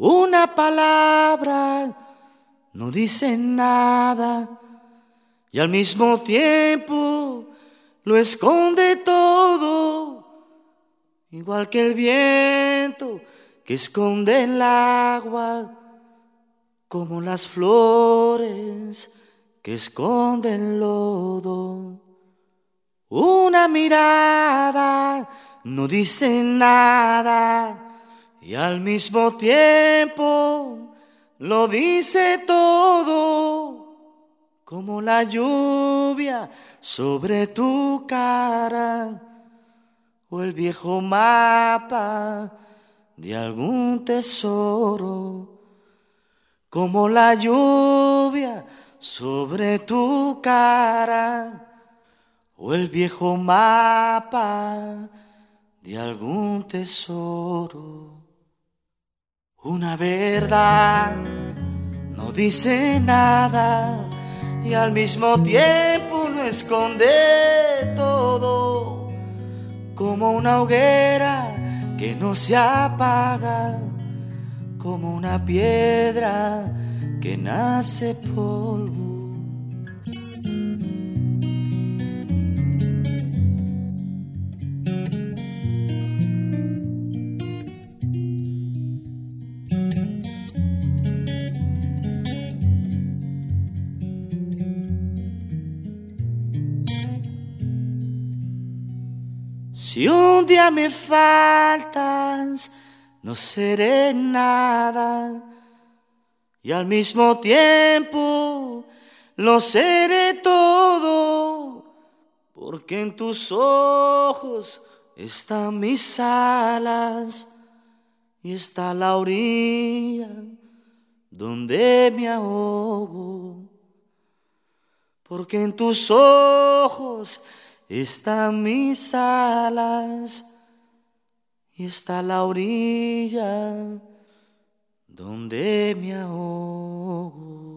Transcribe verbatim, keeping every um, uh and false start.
Una palabra no dice nada y al mismo tiempo lo esconde todo, igual que el viento que esconde el agua, como las flores que esconden el lodo. Una mirada no dice nada y al mismo tiempo lo dice todo, como la lluvia sobre tu cara o el viejo mapa de algún tesoro, como la lluvia sobre tu cara o el viejo mapa de algún tesoro. Una verdad no dice nada y al mismo tiempo lo esconde todo, como una hoguera que no se apaga, como una piedra que nace polvo. Si un día me faltas, no seré nada y al mismo tiempo lo seré todo, porque en tus ojos están mis alas y está la orilla donde me ahogo, porque en tus ojos están mis alas y está la orilla donde me ahogo.